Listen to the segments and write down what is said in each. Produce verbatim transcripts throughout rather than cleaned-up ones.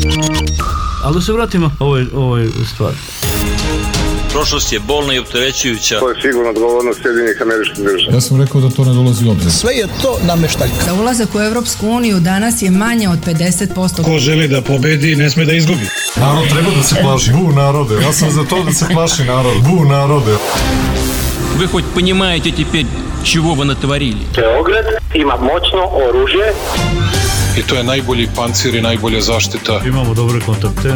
Ali da se vratimo ovoj, ovoj stvari. Prošlost je bolna i opterećujuća. To je sigurno odgovornost Sjedinjenih Američkih Država. Ja sam rekao da to ne dolazi u obzir. Sve je to nameštaljka. Da ulazak u Evropsku uniju danas je manje od pedeset posto. Ko želi da pobedi, ne sme da izgubi. Narod treba da se plaši. Bu narode. Ja sam za to da se plaši narod. Bu narode. Вы хоть понимаете теперь, чего вы натворили? Beograd ima moćno oružje. I to je najbolji pancir i najbolja zaštita. Imamo dobre kontakte.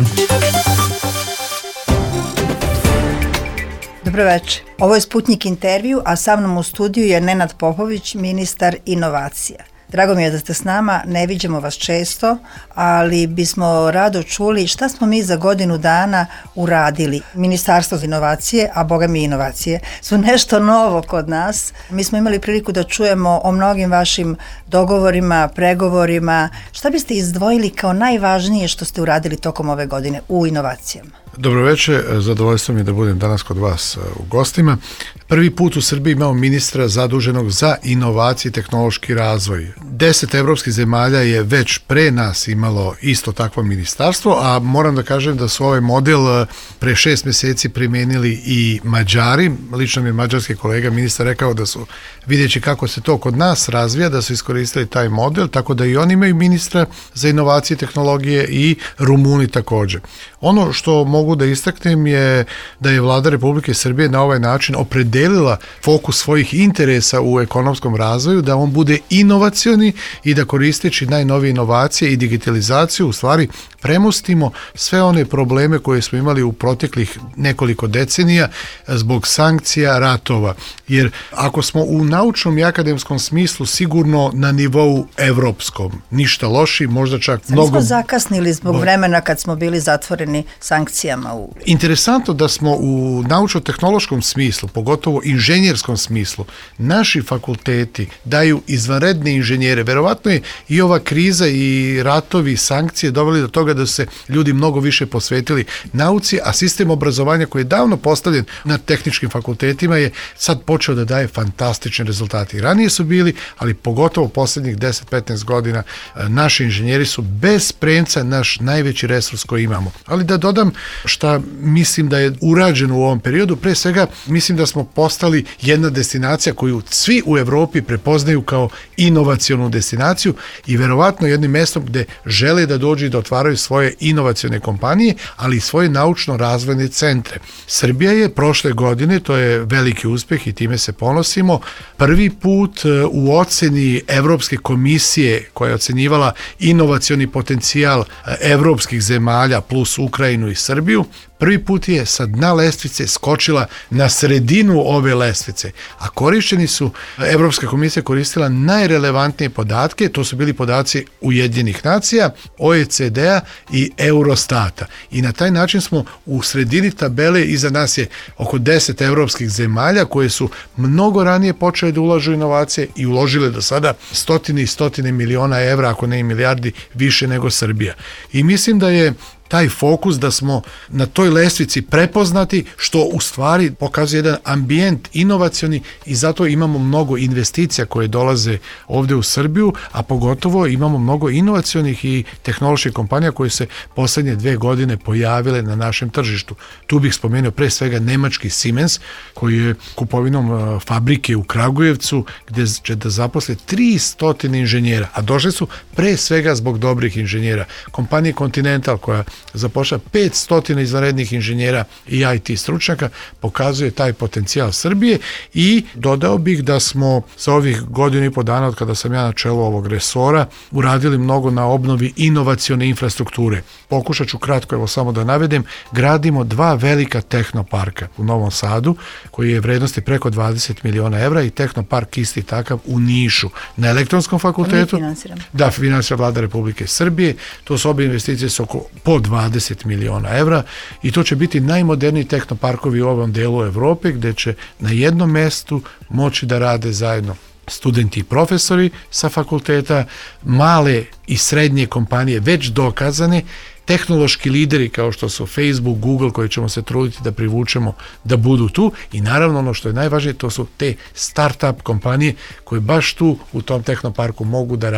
Dobro večer. Ovo je Sputnik intervju, a sa mnom u studiju je Nenad Popović, ministar inovacija. Drago mi je da ste s nama, ne viđamo vas često, ali bismo rado čuli šta smo mi za godinu dana uradili. Ministarstvo za inovacije, a boga mi inovacije, su nešto novo kod nas. Mi smo imali priliku da čujemo o mnogim vašim dogovorima, pregovorima. Šta biste izdvojili kao najvažnije što ste uradili tokom ove godine u inovacijama? Dobro večer, zadovoljstvo mi je da budem danas kod vas u gostima. Prvi put u Srbiji imamo ministra zaduženog za inovacije i tehnološki razvoj. Deset evropskih zemalja je već pre nas imalo isto takvo ministarstvo, a moram da kažem da su ovaj model pre šest meseci primenili i Mađari. Lično mi je mađarski kolega ministar rekao da su, vidjeći kako se to kod nas razvija, da su iskoristili taj model, tako da i oni imaju ministra za inovacije i tehnologije i Rumuni također. Ono što mogu da istaknem je da je Vlada Republike Srbije na ovaj način opredelila fokus svojih interesa u ekonomskom razvoju, da on bude inovacioni i da koristeći najnovije inovacije i digitalizaciju u stvari premostimo sve one probleme koje smo imali u proteklih nekoliko decenija zbog sankcija, ratova. Jer ako smo u naučnom i akademskom smislu sigurno na nivou evropskom, ništa loši, možda čak Sam mnogo... smo zakasnili zbog Bo... vremena kad smo bili zatvoreni sankcijama. U... Interesantno da smo u naučno-tehnološkom smislu, pogotovo inženjerskom smislu, naši fakulteti daju izvanredne inženjere. Verovatno je i ova kriza i ratovi i sankcije doveli do toga da su se ljudi mnogo više posvetili nauci, a sistem obrazovanja koji je davno postavljen na tehničkim fakultetima je sad počeo da daje fantastične rezultate. I ranije su bili, ali pogotovo posljednjih deset do petnaest godina naši inženjeri su bez premca naš najveći resurs koji imamo. Ali da dodam šta mislim da je urađeno u ovom periodu, pre svega mislim da smo postali jedna destinacija koju svi u Evropi prepoznaju kao inovacionu destinaciju i verovatno jednim mestom gde žele da dođu i da otvaraju svoje inovacione kompanije, ali i svoje naučno-razvojne centre. Srbija je prošle godine, to je veliki uspeh i time se ponosimo, prvi put u oceni Evropske komisije koja je ocenjivala inovacioni potencijal evropskih zemalja plus Ukrajinu i Srbiju, prvi put je sa dna lestvice skočila na sredinu ove lestvice, a korišćeni su, Evropska komisija koristila najrelevantnije podatke, to su bili podaci Ujedinjenih nacija, O E C D-a i Eurostata. I na taj način smo u sredini tabele, iza nas je oko deset evropskih zemalja koje su mnogo ranije počele da ulažu inovacije i uložile do sada stotine i stotine miliona evra, ako ne i milijardi, više nego Srbija. I mislim da je taj fokus da smo na toj lestvici prepoznati, što u stvari pokazuje jedan ambijent inovacioni i zato imamo mnogo investicija koje dolaze ovdje u Srbiju, a pogotovo imamo mnogo inovacionih i tehnoloških kompanija koje se poslednje dve godine pojavile na našem tržištu. Tu bih spomenuo pre svega nemački Siemens, koji je kupovinom fabrike u Kragujevcu, gde će da zaposle tristo inženjera, a došli su pre svega zbog dobrih inženjera. Kompanija Continental, koja zapošlja petsto izvanrednih inženjera i I T stručnjaka, pokazuje taj potencijal Srbije i dodao bih da smo za ovih godinu i po dana od kada sam ja na čelu ovog resora uradili mnogo na obnovi inovacione infrastrukture. Pokušat ću kratko evo samo da navedem, gradimo dva velika tehnoparka u Novom Sadu koji je vrednosti preko dvadeset miliona evra i tehnopark isti takav u Nišu na Elektronskom fakultetu. Da, finansira Vlada Republike Srbije. To su obje investicije su oko po dvadeset miliona evra i to će biti najmoderniji tehnoparkovi u ovom delu Evrope gde će na jednom mestu moći da rade zajedno studenti i profesori sa fakulteta, male i srednje kompanije već dokazane, tehnološki lideri kao što su Facebook, Google, koji ćemo se truditi da privučemo da budu tu i naravno ono što je najvažnije to su te start-up kompanije koje baš tu u tom tehnoparku mogu da rade.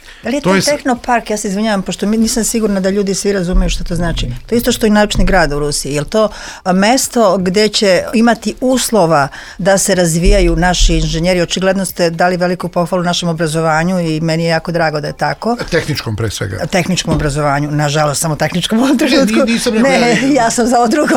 Da li je To taj je s- tehnopark, ja se izvinjavam, pošto mi nisam sigurna da ljudi svi razumeju što to znači. To je isto što i naučni grad u Rusiji. Je li to a, mesto gde će imati uslova da se razvijaju naši inženjeri? Očigledno ste dali veliku pohvalu našem obrazovanju i meni je jako drago da je tako. Tehničkom pre svega. Tehničkom obrazovanju, nažalost samo tehničkom u ovom trenutku. ni- nisam rekao ne, ja- ja sam za ovo drugo.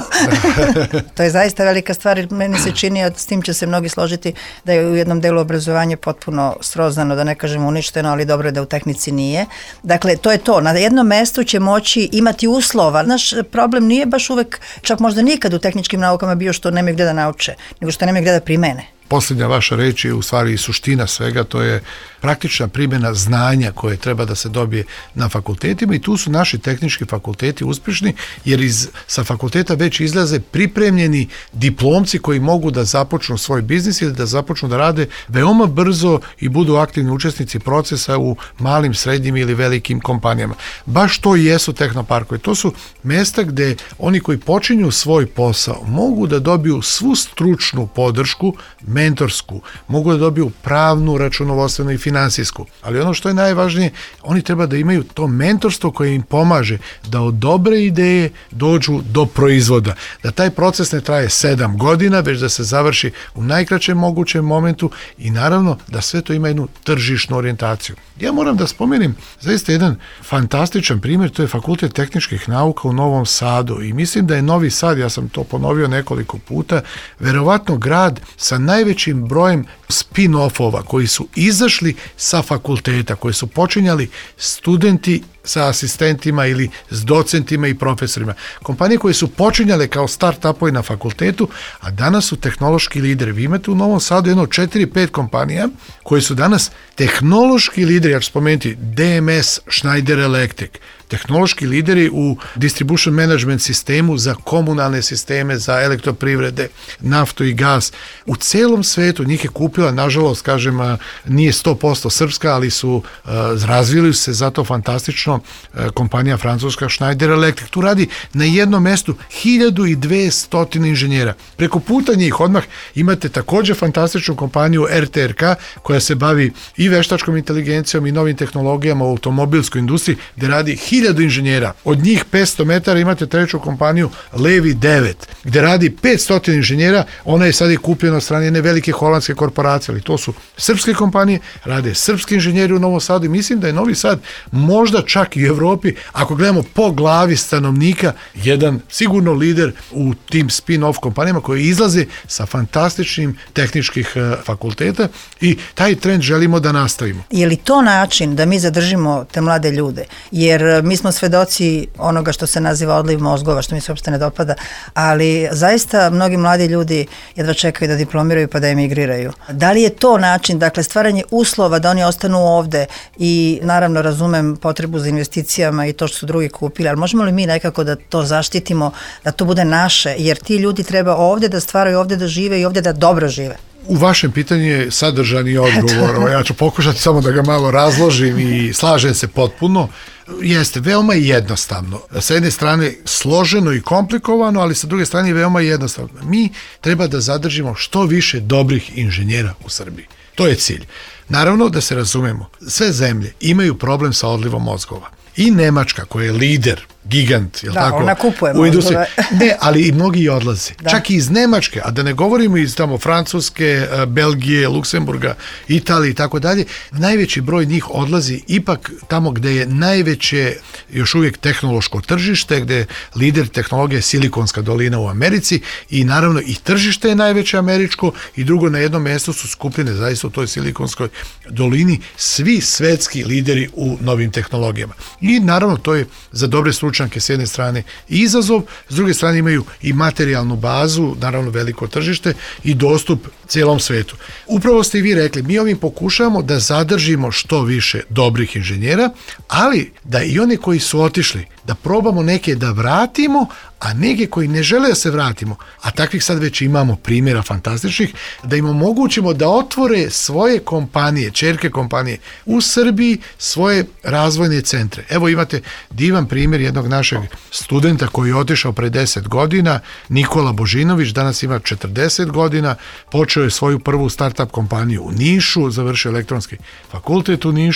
To je zaista velika stvar jer meni se čini, a s tim će se mnogi složiti, da je u jednom delu obrazovanje potpuno srozano, da ne kažem uništeno, ali dobro je da u tehnici nije. Dakle, to je to. Na jednom mestu će moći imati uslova. Naš problem nije baš uvek, čak možda nikad u tehničkim naukama bio što nemaju gde da nauče, nego što nemaju gde da primene. Posljednja vaša reč je u stvari i suština svega, to je praktična primjena znanja koje treba da se dobije na fakultetima i tu su naši tehnički fakulteti uspješni jer iz, sa fakulteta već izlaze pripremljeni diplomci koji mogu da započnu svoj biznis ili da započnu da rade veoma brzo i budu aktivni učesnici procesa u malim, srednjim ili velikim kompanijama. Baš to i jesu tehnoparkovi. To su mesta gde oni koji počinju svoj posao mogu da dobiju svu stručnu podršku, mentorsku, mogu da dobiju pravnu, računovodstvenu i finansijsku. Ali ono što je najvažnije, oni treba da imaju to mentorstvo koje im pomaže da od dobre ideje dođu do proizvoda. Da taj proces ne traje sedam godina, već da se završi u najkraćem mogućem momentu i naravno da sve to ima jednu tržišnu orijentaciju. Ja moram da spomenem zaista jedan fantastičan primjer, to je Fakultet tehničkih nauka u Novom Sadu i mislim da je Novi Sad, ja sam to ponovio nekoliko puta, verovatno grad sa najvećim brojem spin-offova koji su izašli sa fakulteta, koji su počinjali studenti sa asistentima ili s docentima i profesorima. Kompanije koje su počinjale kao start-upovi na fakultetu, a danas su tehnološki lideri. Vi imate u Novom Sadu jedno četiri pet kompanija koje su danas tehnološki lideri, ja ću spomenuti D M S, Schneider Electric, tehnološki lideri u distribution management sistemu za komunalne sisteme, za elektroprivrede, naftu i gas. U celom svetu njih je kupila, nažalost, kažem, nije sto posto srpska, ali su uh, razvili se zato fantastično uh, kompanija francuska Schneider Electric. Tu radi na jednom mestu hiljadu dvesta inženjera. Preko puta njih odmah imate također fantastičnu kompaniju R T R K koja se bavi i veštačkom inteligencijom i novim tehnologijama u automobilskoj industriji gde radi hiljadu inženjera. Od njih petsto metara imate treću kompaniju Levi devet, gde radi petsto inženjera, ona je sad i kupljena od strane jedne velike holandske korporacije, ali to su srpske kompanije, rade srpski inženjeri u Novom Sadu i mislim da je Novi Sad možda čak i u Evropi, ako gledamo po glavi stanovnika, jedan sigurno lider u tim spin-off kompanijama koji izlaze sa fantastičnim tehničkih fakulteta i taj trend želimo da nastavimo. Je li to način da mi zadržimo te mlade ljude? Jer mi smo svedoci onoga što se naziva odliv mozgova, što mi se uopšte ne dopada, ali zaista mnogi mladi ljudi jedva čekaju da diplomiraju pa da emigriraju. Da li je to način, dakle stvaranje uslova da oni ostanu ovde i naravno razumem potrebu za investicijama i to što su drugi kupili, ali možemo li mi nekako da to zaštitimo, da to bude naše, jer ti ljudi treba ovde da stvaraju, ovde da žive i ovde da dobro žive? U vašem pitanju je sadržani odgovor, ja ću pokušati samo da ga malo razložim i slažem se potpuno. Jeste, veoma jednostavno. Sa jedne strane složeno i komplikovano, ali sa druge strane veoma jednostavno. Mi treba da zadržimo što više dobrih inženjera u Srbiji. To je cilj. Naravno da se razumemo, sve zemlje imaju problem sa odlivom mozgova. I Nemačka koja je lider, gigant, je li da, tako? Ona kupuje u industriji. mozgove. Ne, ali i mnogi i odlaze. Da. Čak i iz Nemačke, a da ne govorimo iz tamo Francuske, Belgije, Luksemburga, Italije i tako dalje, najveći broj njih odlazi ipak tamo gde je najveće još uvijek tehnološko tržište, gde je lider tehnologije Silikonska dolina u Americi i naravno i tržište je najveće američko i drugo na jednom mjestu su skupljene zaista u toj Silikonskoj dolini svi svetski lideri u novim tehnologijama. I naravno to je za dobre stručnjake s jedne strane izazov, s druge strane imaju i materijalnu bazu, naravno veliko tržište i dostup cijelom svetu. Upravo ste i vi rekli, mi ovim pokušavamo da zadržimo što više dobrih inženjera, ali da i oni koji su otišli, da probamo neke da vratimo, a neke koji ne žele da se vratimo, a takvih sad već imamo primjera fantastičnih, da im omogućimo da otvore svoje kompanije, ćerke kompanije u Srbiji, svoje razvojne centre. Evo imate divan primjer jednog našeg studenta koji je otišao pre deset godina, Nikola Božinović, danas ima četrdeset godina, počeo je svoju prvu startup kompaniju u Nišu, završio elektronski fakultet u Nišu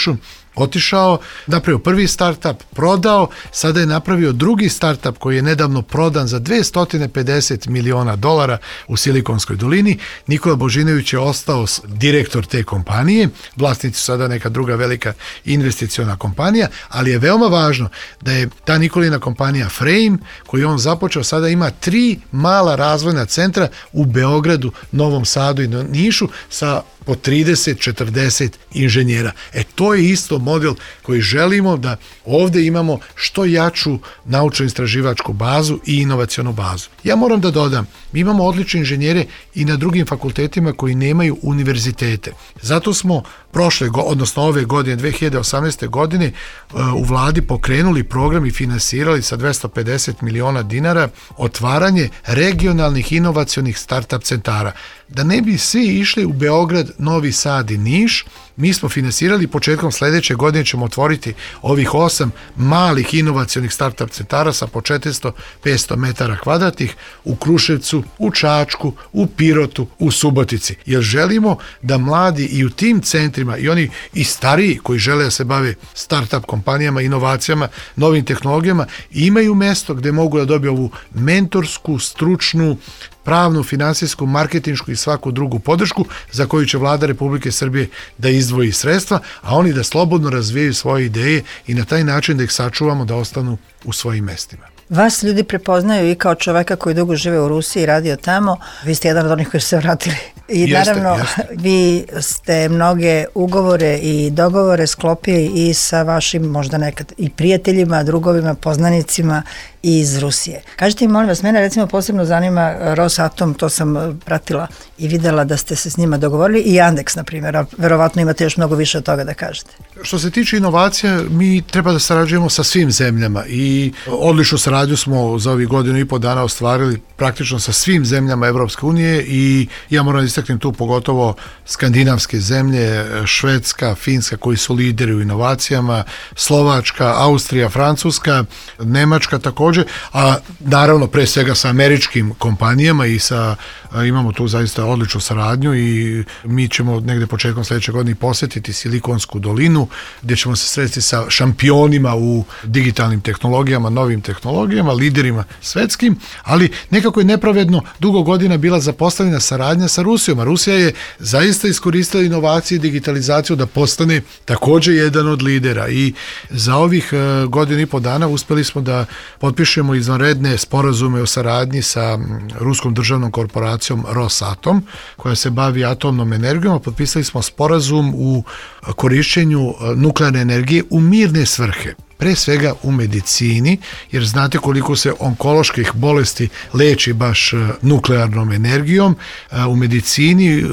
otišao, napravio prvi startup, prodao, sada je napravio drugi startup koji je nedavno prodan za dvesta pedeset miliona dolara u Silikonskoj dolini. Nikola Božinović je ostao direktor te kompanije, vlasnici su sada neka druga velika investiciona kompanija, ali je veoma važno da je ta Nikolina kompanija Frame, koju on započeo, sada ima tri mala razvojna centra u Beogradu, Novom Sadu i Nišu sa po trideset četrdeset inženjera. E to je isto model koji želimo da ovdje imamo što jaču naučno-istraživačku bazu i inovacionu bazu. Ja moram da dodam, mi imamo odlične inženjere i na drugim fakultetima koji nemaju univerzitete. Zato smo prošle, odnosno ove godine, dve hiljade osamnaeste. godine, u vladi pokrenuli program i finansirali sa dvesta pedeset miliona dinara otvaranje regionalnih inovacionih startup centara. Da ne bi svi išli u Beograd, Novi Sad i Niš, mi smo finansirali, početkom sljedeće godine ćemo otvoriti ovih osam malih inovacionih startup centara sa po četiristo do petsto metara kvadratnih u Kruševcu, u Čačku, u Pirotu, u Subotici. Jer želimo da mladi i u tim centrima i oni i stariji koji žele da se bave startup kompanijama, inovacijama, novim tehnologijama, imaju mesto gdje mogu da dobiju ovu mentorsku, stručnu, pravnu, finansijsku, marketinšku i svaku drugu podršku za koju će vlada Republike Srbije da izdvoji sredstva, a oni da slobodno razvijaju svoje ideje i na taj način da ih sačuvamo da ostanu u svojim mestima. Vas ljudi prepoznaju i kao čoveka koji dugo žive u Rusiji i radio tamo. Vi ste jedan od onih koji su se vratili. I jeste, naravno, jeste. Vi ste mnoge ugovore i dogovore sklopili i sa vašim možda nekad i prijateljima, drugovima, poznanicima iz Rusije. Kažite mi, molim vas, mene recimo posebno zanima Rosatom, to sam pratila i videla da ste se s njima dogovorili, i Yandex, na primjer, a verovatno imate još mnogo više od toga da kažete. Što se tiče inovacija, mi treba da sarađujemo sa svim zemljama i odličnu saradnju smo za ovih godinu i po dana ostvarili praktično sa svim zemljama Evropske unije i ja moram istaknem tu pogotovo skandinavske zemlje, Švedska, Finska koji su lideri u inovacijama, Slovačka, Austrija, Francuska, Nemačka također, a naravno pre svega sa američkim kompanijama i sa, imamo tu zaista odličnu saradnju i mi ćemo negde početkom sljedeće godine posjetiti Silikonsku dolinu gdje ćemo se sresti sa šampionima u digitalnim tehnologijama, novim tehnologijama, liderima svetskim, ali nekako je nepravedno dugo godina bila zapostavljena saradnja sa Rusijom, a Rusija je zaista iskoristila inovacije i digitalizaciju da postane također jedan od lidera i za ovih godinu i po dana uspjeli smo da potpišemo izvanredne sporazume o saradnji sa ruskom državnom korporacijom Rosatom, koja se bavi atomnom energijom, a potpisali smo sporazum u korišćenju nuklearne energije u mirne svrhe. Pre svega u medicini, jer znate koliko se onkoloških bolesti leči baš nuklearnom energijom, u medicini,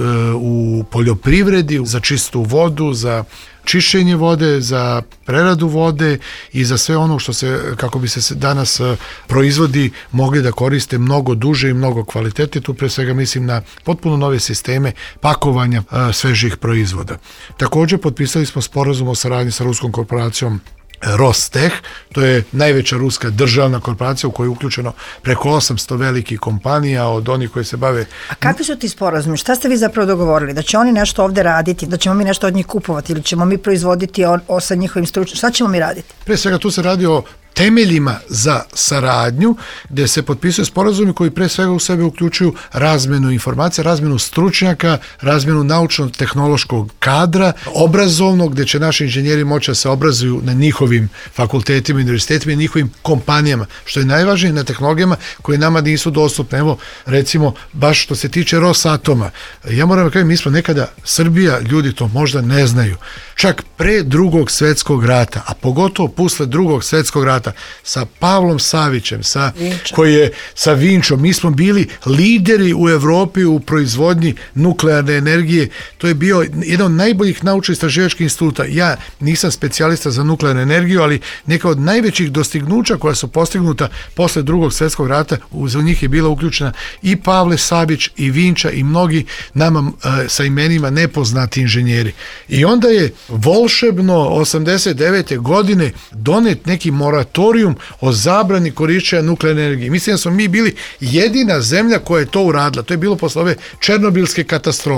u poljoprivredi, za čistu vodu, za čišćenje vode, za preradu vode i za sve ono što se, kako bi se danas proizvodi, mogli da koriste mnogo duže i mnogo kvalitete. Tu pre svega mislim na potpuno nove sisteme pakovanja svežih proizvoda. Također potpisali smo sporazum o saradnji sa ruskom korporacijom Rosteh, to je najveća ruska državna korporacija u kojoj je uključeno preko osamsto velikih kompanija od onih koji se bave... A kakvi su ti sporazumi? Šta ste vi zapravo dogovorili? Da će oni nešto ovdje raditi, da ćemo mi nešto od njih kupovati ili ćemo mi proizvoditi o, o sa njihovim stručnim? Šta ćemo mi raditi? Pre svega tu se radi o temeljima za saradnju, gdje se potpisuju sporazumi koji pre svega u sebe uključuju razmenu informacija, razmenu stručnjaka, razmenu naučno-tehnološkog kadra, obrazovnog, gdje će naši inženjeri moći da se obrazuju na njihovim fakultetima, univerzitetima i njihovim kompanijama, što je najvažnije na tehnologijama koje nama nisu dostupne. Evo, recimo, baš što se tiče Rosatoma, ja moram da kažem, mi smo nekada, Srbija, ljudi to možda ne znaju, čak pre drugog svjetskog rata, a pogotovo posle drugog svjetskog rata, sa Pavlom Savićem, sa, koji je sa Vinčom, mi smo bili lideri u Evropi u proizvodnji nuklearne energije. To je bio jedan od najboljih naučno-istraživačkih instituta. Ja nisam specijalista za nuklearnu energiju, ali neka od najvećih dostignuća koja su postignuta posle drugog svjetskog rata, u njih je bila uključena i Pavle Savić i Vinča i mnogi nama e, sa imenima nepoznati inženjeri. I onda je volšebno osamdeset devete godine donet neki moratorijum o zabrani korišćenja nuklearne energije. Mislim da smo mi bili jedina zemlja koja je to uradila. To je bilo posle ove černobilske katastrofe.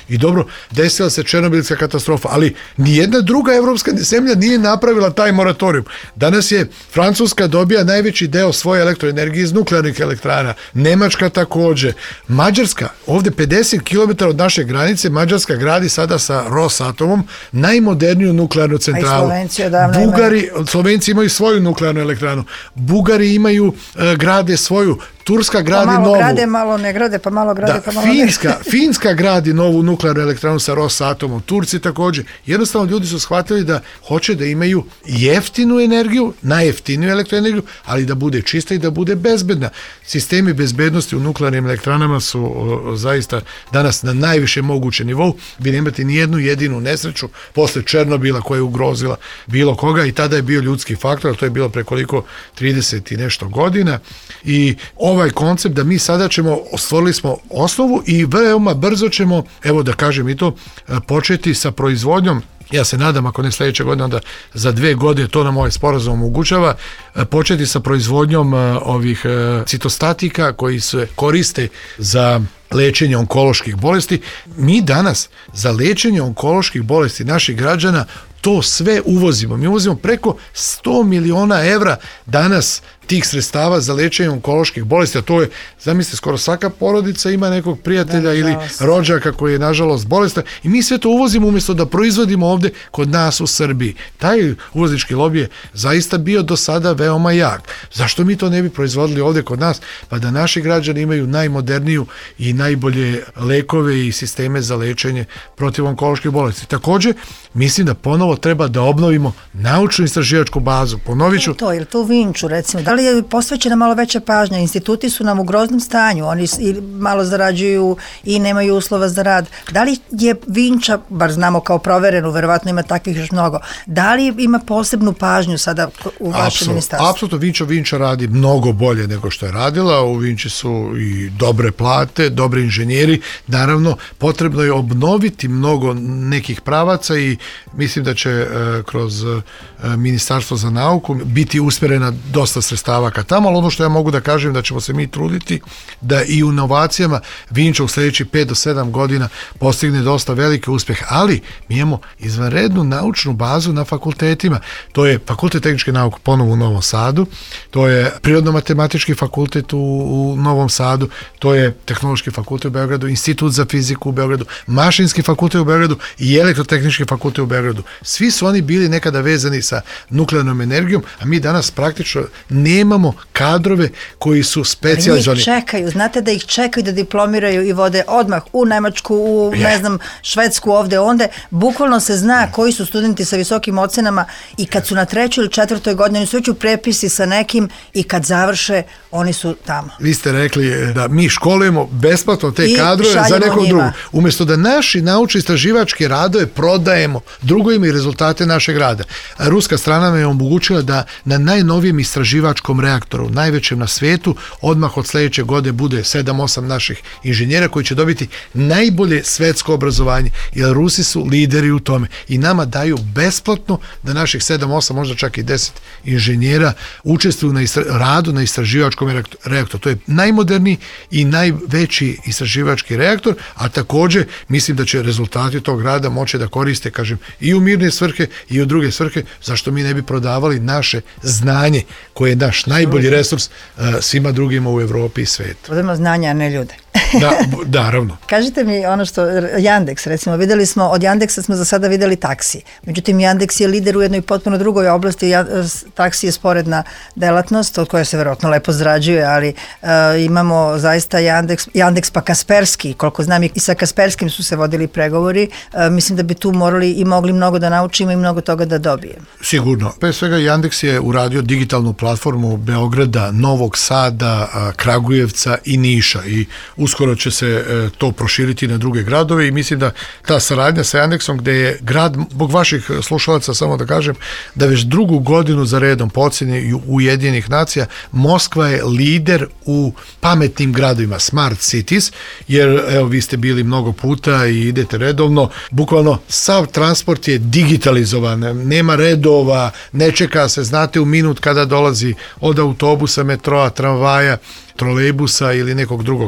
I dobro, desila se Černobilska katastrofa, ali nijedna druga evropska zemlja nije napravila taj moratorijum. Danas je Francuska dobija najveći deo svoje elektroenergije iz nuklearnih elektrana, Nemačka takođe, Mađarska, ovde pedeset kilometara od naše granice, Mađarska gradi sada sa Rosatomom najmoderniju nuklearnu centralu. Bugari, Slovenci imaju svoju nuklearnu elektranu, Bugari imaju, e, grade svoju, Turska gradi pa malo novu. grade, malo ne grade, pa malo grade, da, pa malo Finska, ne. Finska gradi novu nuklearnu elektranu sa Rosatomom, Turci takođe. Jednostavno ljudi su shvatili da hoće da imaju jeftinu energiju, najjeftiniju elektroenergiju, ali da bude čista i da bude bezbedna. Sistemi bezbednosti u nuklearnim elektranama su o, zaista danas na najviše moguće nivou. Vi nemate ni jednu jedinu nesreću posle Černobila koja je ugrozila bilo koga i tada je bio ljudski faktor, to je bilo prekoliko trideset i nešto godina i ovaj koncept da mi sada ćemo, stvorili smo osnovu i veoma brzo ćemo, evo da kažem i to, početi sa proizvodnjom. Ja se nadam, ako ne sledeće godine, onda za dve godine to nam ovaj sporazum omogućava, početi sa proizvodnjom ovih citostatika koji se koriste za lečenje onkoloških bolesti. Mi danas za lečenje onkoloških bolesti naših građana to sve uvozimo. Mi uvozimo preko sto miliona evra danas tih sredstava za lečenje onkoloških bolesti, a to je, zamislite, skoro svaka porodica ima nekog prijatelja da, ili rođaka koji je nažalost bolestan i mi sve to uvozimo umjesto da proizvodimo ovde kod nas u Srbiji. Taj uvoznički lobby je zaista bio do sada veoma jak. Zašto mi to ne bi proizvodili ovde kod nas? Pa da naši građani imaju najmoderniju i najbolje lekove i sisteme za lečenje protiv onkoloških bolesti. Takođe, mislim da ponovo treba da obnovimo naučnu istraživačku bazu. Ponovit ću. To, ili to u Vinču, recimo, da li je posvećena malo veća pažnja? Instituti su nam u groznom stanju, oni malo zarađuju i nemaju uslova za rad. Da li je Vinča, bar znamo kao proverenu, verovatno ima takvih još mnogo, da li ima posebnu pažnju sada u vašem ministarstvu? Apsolutno, Vinča, Vinča radi mnogo bolje nego što je radila, u Vinči su i dobre plate, dobri inženjeri, naravno potrebno je obnoviti mnogo nekih pravaca i mislim da će e, kroz e, Ministarstvo za nauku biti usmjerena dosta sredstava ka tamo, ali ono što ja mogu da kažem da ćemo se mi truditi da i u inovacijama Vinča u sljedećih pet do sedam godina postigne dosta veliki uspjeh, ali mi imamo izvanrednu naučnu bazu na fakultetima. To je Fakultet tehničke nauke ponovo u Novom Sadu, to je Prirodno-matematički fakultet u, u Novom Sadu, to je Tehnološki fakultet u Beogradu, Institut za fiziku u Beogradu, Mašinski fakultet u Beogradu i Elektrotehnički fakultet u Beogradu. Svi su oni bili nekada vezani sa nuklearnom energijom, a mi danas praktično nemamo kadrove koji su specijalizovani. Njih čekaju, znate da ih čekaju da diplomiraju i vode odmah u Nemačku, u ne znam, Švedsku, ovde, onde. Bukvalno se zna koji su studenti sa visokim ocenama i kad su na trećoj ili četvrtoj godini, oni su već u prepisi sa nekim i kad završe, oni su tamo. Vi ste rekli da mi školujemo besplatno te I kadrove za nekog njima. drugog. Umjesto da naši naučni istraživački radove prodajemo drugim i rezultate našeg rada. Ruska strana nam je omogućila da na najnovijem istraživačkom reaktoru, najvećem na svetu, odmah od sljedeće godine bude sedam osam naših inženjera koji će dobiti najbolje svetsko obrazovanje, jer Rusi su lideri u tome i nama daju besplatno da naših sedam osam, možda čak i deset inženjera učestvuju na istra- radu na istraživačkom reaktoru. To je najmoderniji i najveći istraživački reaktor, a također mislim da će rezultati tog rada moći da koriste, kažem, i u mirne svrhe i u druge svrhe, zašto mi ne bi prodavali naše znanje koje je naš najbolji resurs uh, svima drugima u Evropi i svetu. Budemo znanja, a ne ljude. Da, naravno. Kažite mi ono što, Yandex recimo, videli smo, od Yandexa smo za sada videli taksi. Međutim, Yandex je lider u jednoj potpuno drugoj oblasti, taksi je sporedna delatnost, od koja se verovatno lepo zarađuje, ali uh, imamo zaista Yandex, Yandex pa Kasperski, koliko znam i sa Kasperskim su se vodili pregovori, uh, mislim da bi tu morali i mogli mnogo da naučimo i mnogo toga da dobijemo. Sigurno. Pre svega Yandex je uradio digitalnu platformu Beograda, Novog Sada, Kragujevca i Niša i uskoro će se e, to proširiti na druge gradove i mislim da ta saradnja sa Yandexom, gde je grad, zbog vaših slušalaca samo da kažem, da već drugu godinu za redom po ocjeni Ujedinjenih nacija Moskva je lider u pametnim gradovima, smart cities, jer evo vi ste bili mnogo puta i idete redovno, bukvalno sav transport je digitalizovan, nema redova, ne čeka se, znate u minut kada dolazi od autobusa, metroa, tramvaja, trolejbusa ili nekog drugog prevoza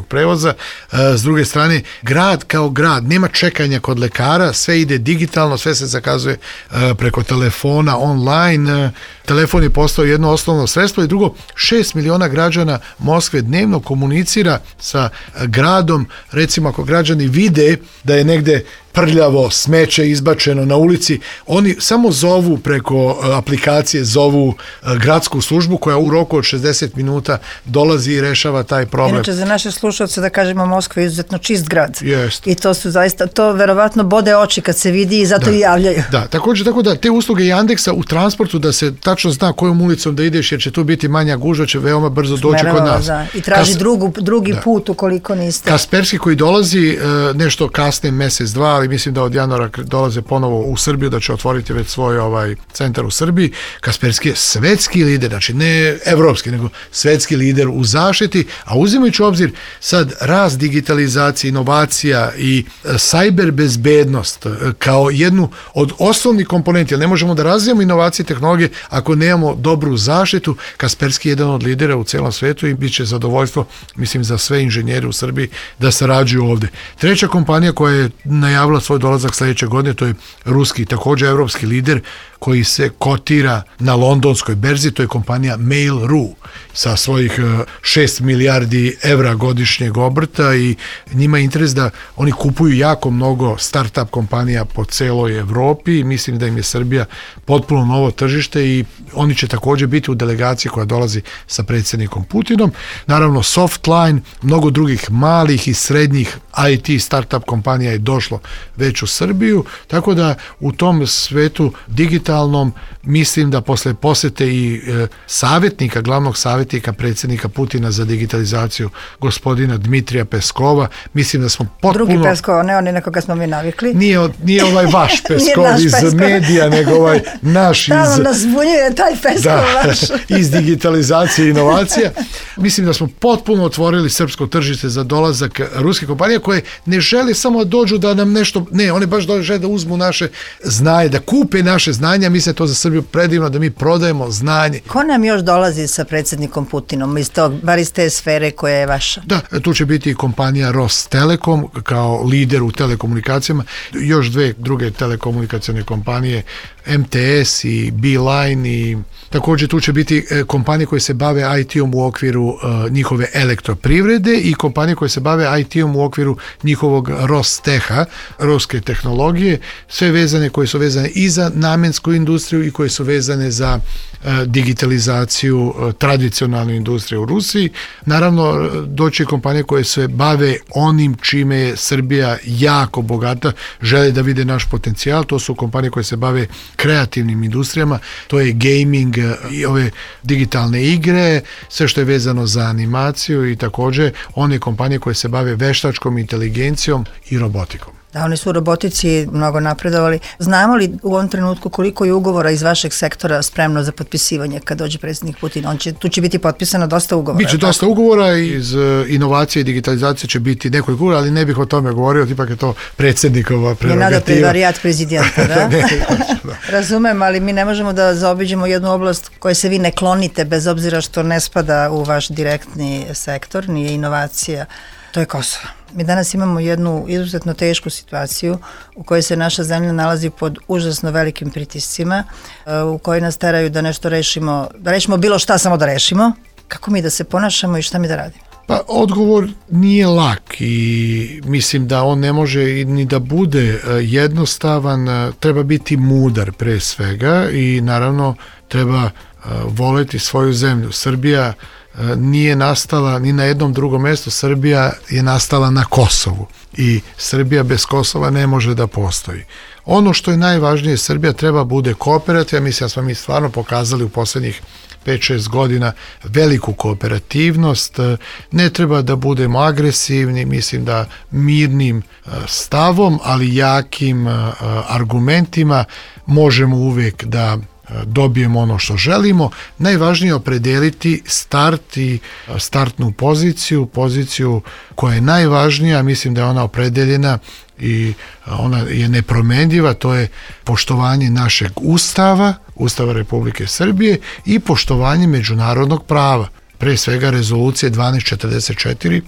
prevoza. S druge strane, grad kao grad, nema čekanja kod lekara, sve ide digitalno, sve se zakazuje preko telefona, online. Telefon je postao jedno osnovno sredstvo i drugo, šest miliona građana Moskve dnevno komunicira sa gradom. Recimo, ako građani vide da je negde prljavo, smeće izbačeno na ulici, oni samo zovu preko aplikacije, zovu gradsku službu koja u roku od šezdeset minuta dolazi i rešava taj problem. Inače, za naše slušalce da kažemo, Moskva je izuzetno čist grad. Jest. I to su zaista, to verovatno bode oči kad se vidi i zato da, i javljaju. Da, također, tako da te usluge Yandeksa u transportu, da se tačno zna kojom ulicom da ideš, jer će tu biti manja gužva, će veoma brzo doći Smerava, kod nas. Da. I traži Kas, drugu, drugi da. put ukoliko niste. Kasperski koji dolazi nešto kasnije, mesec, dva, ali mislim da od januara dolaze ponovo u Srbiju, da će otvoriti već svoj ovaj centar u Srbiji. Kasperski je svetski lider, znači ne evropski, nego svetski lider u zaštiti, a uzimajući u obzir sad rast digitalizacije, inovacija i sajber bezbednost kao jednu od osnovnih komponenti, jer ne možemo da razvijamo inovacije i tehnologije ako nemamo dobru zaštitu. Kasperski je jedan od lidera u celom svetu i bit će zadovoljstvo, mislim, za sve inženjere u Srbiji da sarađuju ovde. Treća kompanija koja je najavila svoj dolazak sljedeće godine, to je ruski, također evropski lider koji se kotira na londonskoj berzi, to je kompanija Mail.ru sa svojih šest milijardi evra godišnjeg obrta i njima je interes da oni kupuju jako mnogo start-up kompanija po celoj Evropi i mislim da im je Srbija potpuno novo tržište i oni će također biti u delegaciji koja dolazi sa predsjednikom Putinom. Naravno, Softline, mnogo drugih malih i srednjih I T start-up kompanija je došlo već u Srbiju, tako da u tom svetu digitalnom mislim da posle posete i e, savjetnika, glavnog savjetnika predsjednika Putina za digitalizaciju, gospodina Dmitrija Peskova, mislim da smo potpuno... Drugi Peskov, ne oni na koga smo mi navikli. Nije, nije ovaj vaš Peskov iz Peskov. Medija, nego ovaj naš iz... Tamo nas zbunjuje taj Peskov da, vaš. iz digitalizacije i inovacija. Mislim da smo potpuno otvorili srpsko tržište za dolazak ruske kompanije koje ne žele samo da dođu da nam nešto... Ne, one baš žele da uzmu naše znanje, da kupe naše znanja. Mislim da to za Srbiju predivno, da mi prodajemo znanje. Ko nam još dolazi sa predsjednikom Putinom iz tog, bar iz te sfere koja je vaša? Da, tu će biti i kompanija Rostelekom kao lider u telekomunikacijama, još dve druge telekomunikacijne kompanije, M T S i Beeline i također tu će biti kompanije koje se bave I T-om u okviru uh, njihove elektroprivrede i kompanije koje se bave I T-om u okviru njihovog Rosteha, ruske tehnologije, sve vezane koje su vezane i za namensku industriju i koje su vezane za uh, digitalizaciju uh, tradicionalne industrije u Rusiji. Naravno, doći kompanije koje se bave onim čime je Srbija jako bogata, žele da vide naš potencijal, to su kompanije koje se bave kreativnim industrijama, to je gaming i ove digitalne igre, sve što je vezano za animaciju i također one kompanije koje se bave veštačkom inteligencijom i robotikom. Da, oni su u robotici mnogo napredovali. Znamo li u ovom trenutku koliko je ugovora iz vašeg sektora spremno za potpisivanje kad dođe predsjednik Putin? On će, tu će biti potpisano dosta ugovora. Biće dosta ugovora, iz inovacije i digitalizacije će biti nekoliko ugovora, ali ne bih o tome govorio, ipak je to predsjednikova prerogativa. Je nada prevarijat prezidenta, da? ne, da. Razumem, ali mi ne možemo da zaobiđemo jednu oblast koje se vi ne klonite, bez obzira što ne spada u vaš direktni sektor, nije inovacija. To je Kosovo. Mi danas imamo jednu izuzetno tešku situaciju u kojoj se naša zemlja nalazi pod užasno velikim pritiscima, u kojoj nas teraju da nešto rešimo, da rešimo bilo šta, samo da rešimo. Kako mi da se ponašamo i šta mi da radimo? Pa odgovor nije lak i mislim da on ne može ni da bude jednostavan, treba biti mudar pre svega i naravno treba voleti svoju zemlju. Srbija nije nastala ni na jednom drugom mjestu, Srbija je nastala na Kosovu i Srbija bez Kosova ne može da postoji. Ono što je najvažnije, Srbija treba bude kooperativna, mislim da smo mi stvarno pokazali u posljednjih pet šest godina veliku kooperativnost, ne treba da budemo agresivni, mislim da mirnim stavom, ali jakim argumentima možemo uvijek da dobijemo ono što želimo. Najvažnije je opredeliti start i startnu poziciju, poziciju koja je najvažnija, mislim da je ona opredeljena i ona je nepromenljiva, to je poštovanje našeg Ustava, Ustava Republike Srbije i poštovanje međunarodnog prava. Pre svega rezolucije dvanaest četrdeset četiri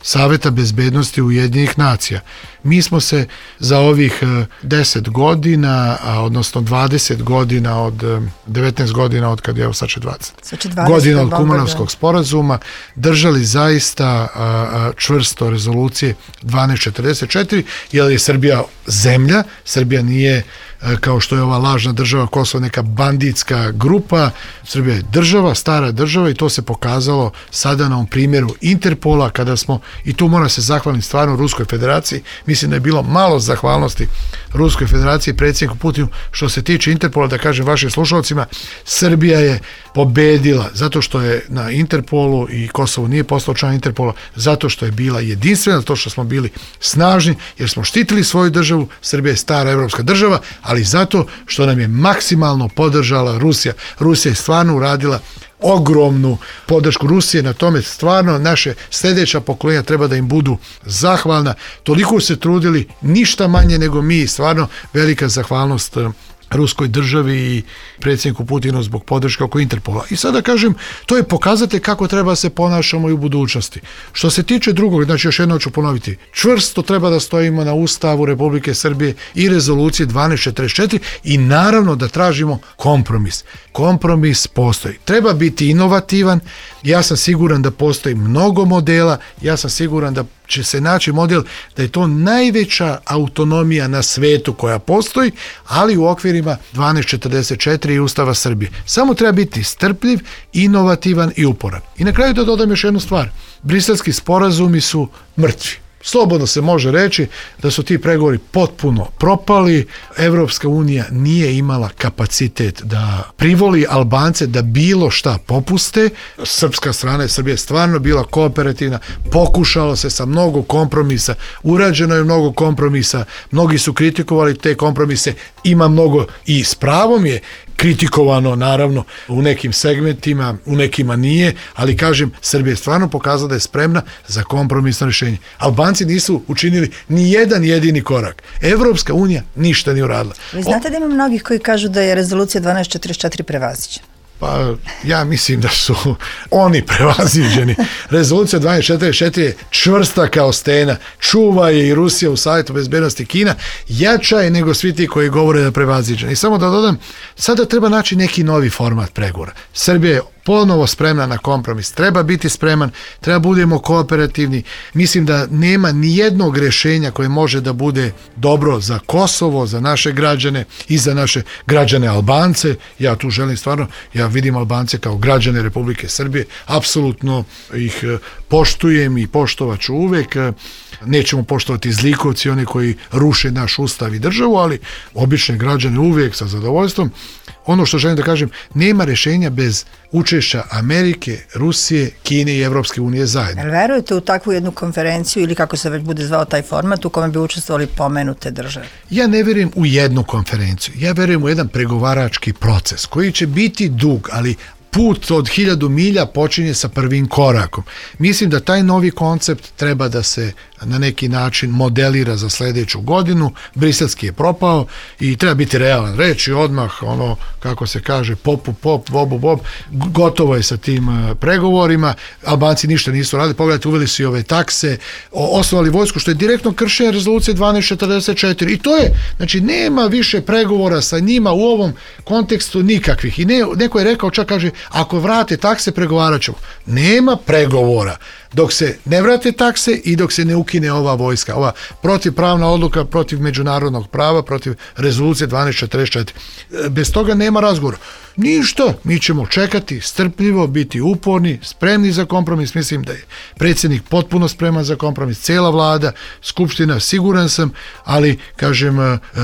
Saveta bezbednosti Ujedinjenih nacija. Mi smo se za ovih deset godina, a odnosno dvadeset godina od devetnaest godina od kad je evo sad će dvadeset godina od Kumanovskog sporazuma držali zaista a, a, čvrsto rezolucije dvanaest četrdeset četiri, jer je Srbija zemlja, Srbija nije kao što je ova lažna država Kosovo neka banditska grupa. Srbija je država, stara država i to se pokazalo sada na ovom primjeru Interpola kada smo, i tu moram se zahvaliti stvarno Ruskoj federaciji, mislim da je bilo malo zahvalnosti Ruskoj federaciji i predsjedniku Putinu što se tiče Interpola, da kažem vašim slušalcima, Srbija je pobedila zato što je na Interpolu i Kosovo nije postao član Interpola, zato što je bila jedinstvena, zato što smo bili snažni, jer smo štitili svoju državu. Srbija je stara evropska država, ali zato što nam je maksimalno podržala Rusija. Rusija je stvarno uradila ogromnu podršku Rusije na tome, stvarno naše sljedeća pokolenja treba da im budu zahvalna. Toliko se trudili, ništa manje nego mi, stvarno velika zahvalnost Ruskoj državi i predsjedniku Putinu zbog podrške oko Interpola. I sada kažem, to je pokazatelj kako treba se ponašamo i u budućnosti. Što se tiče drugog, znači još jednom ću ponoviti, čvrsto treba da stojimo na Ustavu Republike Srbije i rezolucije dvanaest četrdeset četiri i naravno da tražimo kompromis. Kompromis postoji. Treba biti inovativan, ja sam siguran da postoji mnogo modela, ja sam siguran da će se naći model da je to najveća autonomija na svetu koja postoji, ali u okvirima dvanaest četrdeset četiri i Ustava Srbije. Samo treba biti strpljiv, inovativan i uporan. I na kraju da dodam još jednu stvar. Briselski sporazumi su mrtvi. Slobodno se može reći da su ti pregovori potpuno propali. Evropska unija nije imala kapacitet da privoli Albance da bilo šta popuste. Srpska strana, Srbija je stvarno bila kooperativna, pokušalo se sa mnogo kompromisa, urađeno je mnogo kompromisa, mnogi su kritikovali te kompromise, ima mnogo i s pravom je kritikovano, naravno, u nekim segmentima, u nekima nije, ali kažem, Srbija je stvarno pokazala da je spremna za kompromisno rješenje. Albanci nisu učinili ni jedan jedini korak. Evropska unija ništa nije uradila. Vi znate da ima mnogih koji kažu da je rezolucija dvanaest četrdeset četiri prevaziđena? Pa ja mislim da su oni prevaziđeni. Rezolucija dvanaest četrdeset četiri je čvrsta kao stena, čuva je i Rusija u Savjetu bezbednosti, Kina, jača je nego svi ti koji govore da je prevaziđena. I samo da dodam, sada treba naći neki novi format pregovora. Srbija je ponovo spremna na kompromis, treba biti spreman, treba budemo kooperativni. Mislim da nema ni jednog rješenja koje može da bude dobro za Kosovo, za naše građane i za naše građane Albance. Ja tu želim stvarno, ja vidim Albance kao građane Republike Srbije, apsolutno ih poštujem i poštovaću uvek. Nećemo poštovati zlikovci, oni koji ruše naš ustav i državu, ali obične građane uvijek sa zadovoljstvom. Ono što želim da kažem, nema rješenja bez učešća Amerike, Rusije, Kine i Evropske unije zajedno. Jel verujete u takvu jednu konferenciju ili kako se već bude zvao taj format u kome bi učestvovali pomenute države? Ja ne verujem u jednu konferenciju. Ja verujem u jedan pregovarački proces koji će biti dug, ali put od hiljadu milja počinje sa prvim korakom. Mislim da taj novi koncept treba da se na neki način modelira za sljedeću godinu. Briselski je propao i treba biti realan. Reći odmah, ono, kako se kaže, popu pop, bobu bob, gotovo je sa tim uh, pregovorima. Albanci ništa nisu radili. Pogledajte, uveli su i ove takse, osnovali vojsku, što je direktno kršenje rezolucije dvanaest četrdeset četiri. I to je, znači, nema više pregovora sa njima u ovom kontekstu nikakvih. I ne, neko je rekao, čak kaže, ako vrate takse, pregovarat ćemo. Nema pregovora dok se ne vrate takse i dok se ne ukine ova vojska. Ova protivpravna odluka protiv međunarodnog prava, protiv rezolucije dvanaest četrdeset četiri. Bez toga nema razgovora. Ništa, mi ćemo čekati, strpljivo, biti uporni, spremni za kompromis. Mislim da je predsjednik potpuno spreman za kompromis, cijela vlada, skupština, siguran sam, ali, kažem,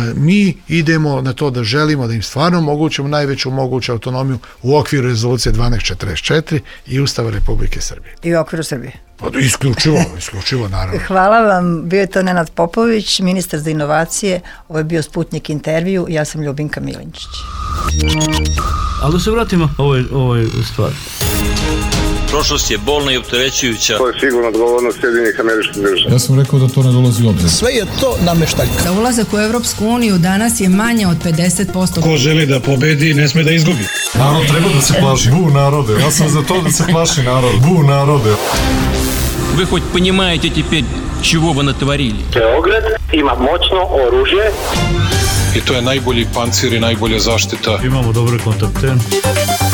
mi idemo na to da želimo da im stvarno omogućimo najveću moguću autonomiju u okviru rezolucije dvanaest četrdeset četiri i Ustava Republike Srbije. I u okviru Srbije. Pa, isključivo, isključivo, naravno. Hvala vam, bio je to Nenad Popović, ministar za inovacije, ovo je bio Sputnik intervju, ja sam Ljubinka Milinčić. Ali da se vratimo ovoj, ovoj stvari. Prošlost je bolna i opterećujuća. To je sigurno odgovornost Sjedinjenih Američkih Država. Ja sam rekao da to ne dolazi u obzir. Sve je to nameštaljka. Za ulazak u Evropsku uniju danas je manje od pedeset posto. Ko želi da pobedi, ne sme da izgubi. Narod treba da se plaši. Bu narode, ja sam za to da se plaši narod. Bu narode. Вы хоть понимаете теперь, чего вы натворили? Beograd ima moćno oružje. I to je najbolji pancir i najbolja zaštita. Imamo dobre kontakte.